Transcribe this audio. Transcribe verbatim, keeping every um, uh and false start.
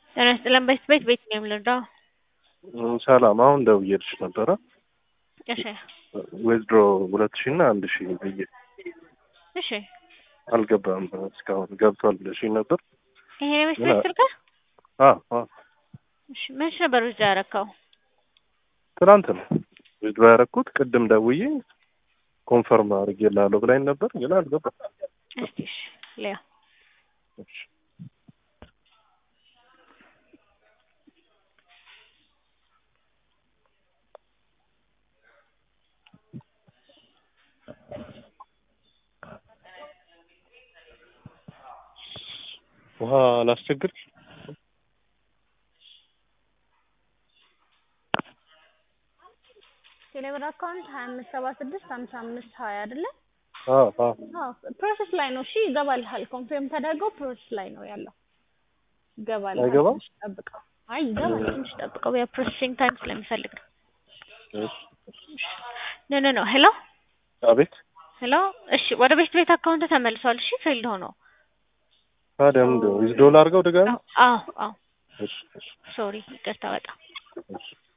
ጤና ይስጥልን በስት ቤት ቤት ነው የምንረዳው? ሰላም አሁን ደውዬልሽ ነበረ። እሺ ዊዝድሮ ሁለት ሺህ እና አንድ ሺህ ብዬ እሺ አልገባም እስካሁን ገብቷል ብለሽኝ ነበር። ይሄ ነው በስት ቤት ስልክ? አዎ አዎ። እሺ መች ነበር እዛ ያረካው? ትናንት ነው ዊዝድሮ ያረኩት። ቅድም ደውዬ ኮንፈርም አድርጌልሃለሁ ብላኝ ነበር ግን አልገባም። እስቲ እሺ ሊያ እሺ ውሃ ላስቸግርሽ? ቴሌብር አካውንት ሀያ አምስት ሰባ ስድስት ሀምሳ አምስት ሀያ አይደለ? አዎ አዎ። አዎ ፕሮሰስ ላይ ነው። እሺ ይገባልሃል። ኮንፊርም ተደርጎ ፕሮሰስ ላይ ነው ያለው። ይገባልሃል። አይገባም? ትንሽ ጠብቀው። አይ ይገባል። ትንሽ ጠብቀው። ያ ፕሮሰሲንግ ታይም ስለሚፈልግ ነው። እሺ ኖ ኖ ኖ ሄሎ አቤት። ሄሎ እሺ ወደ ቤት ቤት አካውንት ተመልሷል። እሺ ፌልድ ሆኖ ታዲያ ምንድን ነው ዊዝድሮ ላድርገው ድጋሚ? አዎ አዎ። እሺ እሺ ሶሪ ይቅርታ በጣም እሺ